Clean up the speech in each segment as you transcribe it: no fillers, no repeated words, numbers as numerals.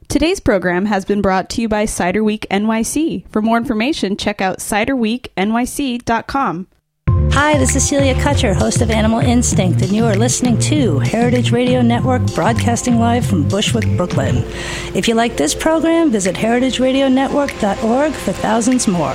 Today's program has been brought to you by Cider Week NYC. For more information, check out ciderweeknyc.com. Hi, this is Celia Kutcher, host of Animal Instinct, and you are listening to Heritage Radio Network, broadcasting live from Bushwick, Brooklyn. If you like this program, visit heritageradionetwork.org for thousands more.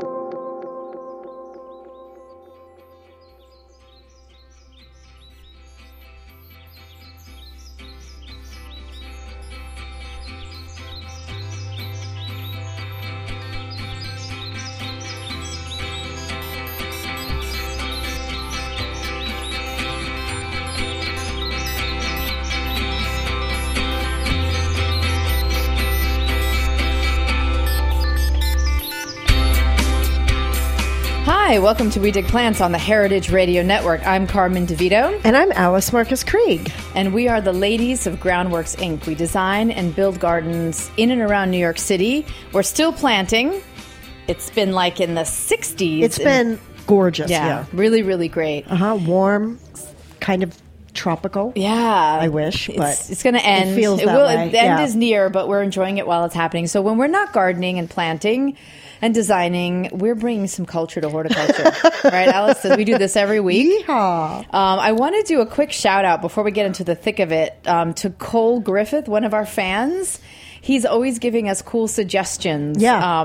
Hi, welcome to We Dig Plants on the Heritage Radio Network. I'm Carmen DeVito. And I'm Alice Marcus Krieg. And we are the ladies of Groundworks, Inc. We design and build gardens in and around New York City. We're still planting. It's been like in the 60s. It's been gorgeous, yeah. Really, really great. Warm, kind of tropical. Yeah. I wish, but it's going to end. It feels that way. The end is near, but we're enjoying it while it's happening. So when we're not gardening and planting and designing, we're bringing some culture to horticulture. Right, Alice? We do this every week. Yeehaw. I want to do a quick shout out before we get into the thick of it to Cole Griffith, one of our fans. He's always giving us cool suggestions.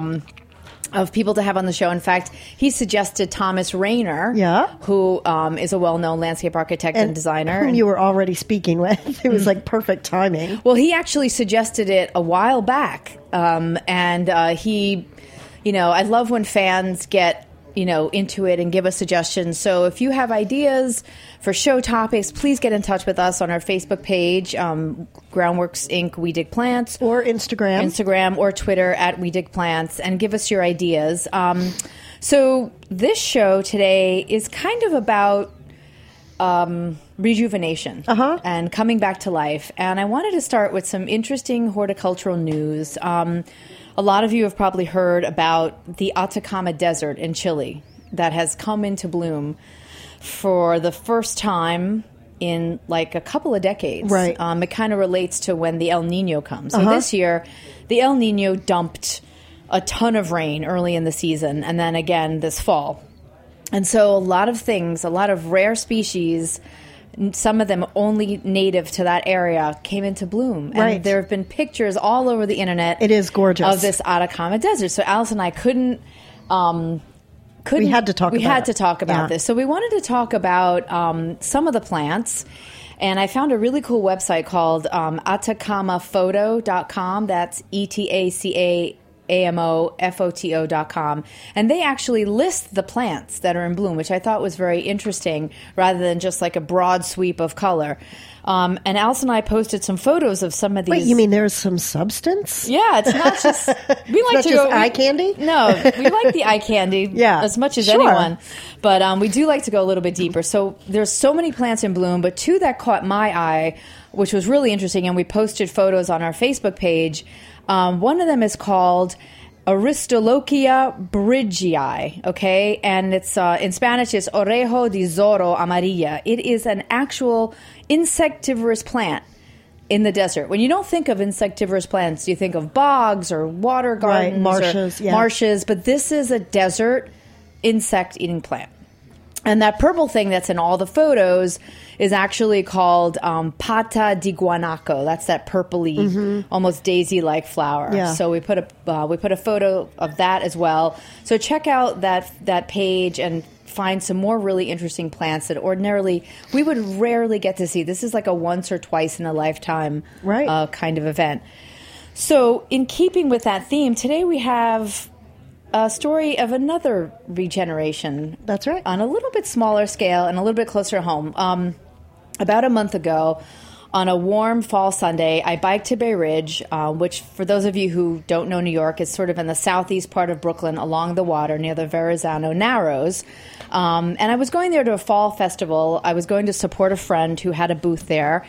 Of people to have on the show. In fact, he suggested Thomas Rayner, who is a well-known landscape architect and designer. Whom you were already speaking with. It was like perfect timing. Well, he actually suggested it a while back. He, I love when fans get, into it and give us suggestions. So if you have ideas for show topics, please get in touch with us on our Facebook page, Groundworks Inc. We Dig Plants. Or Instagram. Or Twitter at We Dig Plants, and give us your ideas. So this show today is kind of about rejuvenation and coming back to life. And I wanted to start with some interesting horticultural news. A lot of you have probably heard about the Atacama Desert in Chile that has come into bloom for the first time in like a couple of decades. Right. It kind of relates to when the El Nino comes. So this year, the El Nino dumped a ton of rain early in the season and then again this fall. And so a lot of rare species, some of them only native to that area, came into bloom. And right. there have been pictures all over the internet. It is gorgeous. Of this Atacama Desert. So Alice and I couldn't. We had to talk about this. So we wanted to talk about some of the plants. And I found a really cool website called atacamaphoto.com. That's ETACAMOFOTO.com. And they actually list the plants that are in bloom, which I thought was very interesting, rather than just like a broad sweep of color. And Alice and I posted some photos of some of these. Wait, you mean there's some substance? Yeah, it's not just eye candy? No, we like the eye candy as much as anyone. But we do like to go a little bit deeper. So there's so many plants in bloom, but two that caught my eye, which was really interesting, and we posted photos on our Facebook page. One of them is called Aristolochia bridgii, okay? And it's in Spanish, it's Orejo de Zorro Amarilla. It is an actual insectivorous plant in the desert. When you don't think of insectivorous plants, you think of bogs or water gardens, marshes, but this is a desert insect-eating plant. And that purple thing that's in all the photos is actually called pata de guanaco. That's that purpley, almost daisy-like flower. Yeah. So we put a photo of that as well. So check out that page and find some more really interesting plants that ordinarily we would rarely get to see. This is like a once or twice in a lifetime kind of event. So in keeping with that theme, today we have a story of another regeneration. That's right. On a little bit smaller scale and a little bit closer home. About a month ago, on a warm fall Sunday, I biked to Bay Ridge, which for those of you who don't know New York, is sort of in the southeast part of Brooklyn along the water near the Verrazano Narrows. And I was going there to a fall festival. I was going to support a friend who had a booth there.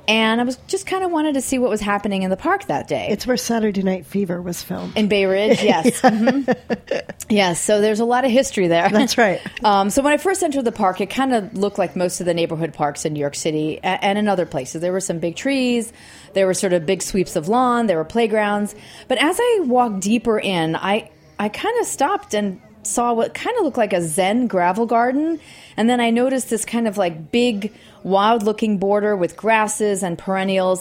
And I was just kind of wanted to see what was happening in the park that day. It's where Saturday Night Fever was filmed. In Bay Ridge, yes. Yes, so there's a lot of history there. That's right. So when I first entered the park, it kind of looked like most of the neighborhood parks in New York City and in other places. There were some big trees. There were sort of big sweeps of lawn. There were playgrounds. But as I walked deeper in, I kind of stopped and saw what kind of looked like a Zen gravel garden. And then I noticed this kind of like big, wild-looking border with grasses and perennials.